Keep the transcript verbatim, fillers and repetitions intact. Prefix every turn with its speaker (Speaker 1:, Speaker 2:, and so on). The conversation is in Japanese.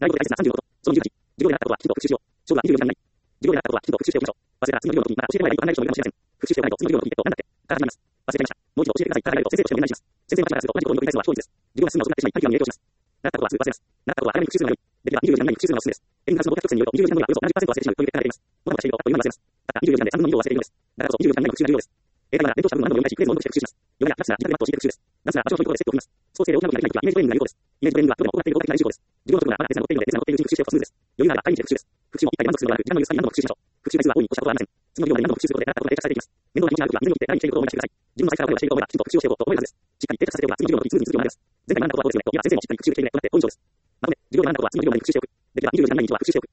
Speaker 1: 内容大切なさんじゅうのこと。そのにじゅうはち、授業で習ったことはきちんと復習しよう。勝負はにじゅうよじかん以内。授業で習ったことはきちんと復習しておきましょう。忘れたら次の授業の時にまた教えてもらえばいいと考える人もいるかもしれません。復習しておかないと次の授業の時、えっと、なんだっけから始まります。忘れちゃいました。もう一度教えてくださいからやると先生としてお願いします。先生が間違いすると同じことを繰り返すのは不当です。授業が進むのを遅くなってしまい、短期間に影響します。習ったことはすぐ忘れます。習ったことは早めに復習するのが良い。できればにじゅうよじかん以内に復習するのがおすすめです。エンガスの合格曲線によるとにじゅうよじかん後にはおよそななじゅっパーセント忘れてしまうという結果が出ています。もたもたしているとあっという間に忘れます。たったにじゅうよじかんでさんぶんのにどを忘れているのです。だからこそにじゅうよじかん以内の復習が重要です。英会話なら勉強した分を何度も読み返し、クイズをノートして復習します。ヨガやピラティスな自宅でマットを教えて復習です。ダンスなら場所の人とでセットを組みます。スポーツ系で大きな動きができないときはイメージトレーニングが有効です。イメージトレーニングはどこでも行っている効果的な練習法です。授業の時ならまだ手差が乗っているので手差が乗っているうちに復習しておくとスムーズです。余裕があれば毎日復習です。復習も一回で満足するのではなく、時間の許す限り何度も復習しましょう。復習回数は多いに越したことはありません。次の授業まで何度も復習することで習ったことが定着されていきます。面倒な気持ちがあるときは水に切って何にしていることを思い出してください。自分の最初から声をしていると思えばきちんと復習をしておこうと思えるはずです。しっかり定着させておけば次の授業の時に続きに続きを学びます。前回学んだことはこうですよねと、いや先生もしっかり復習しているねとなって本以上です。まとめ、授業で学んだことは次の授業までに復習しておく。できればにじゅうよじかん以内に一度は復習しておく。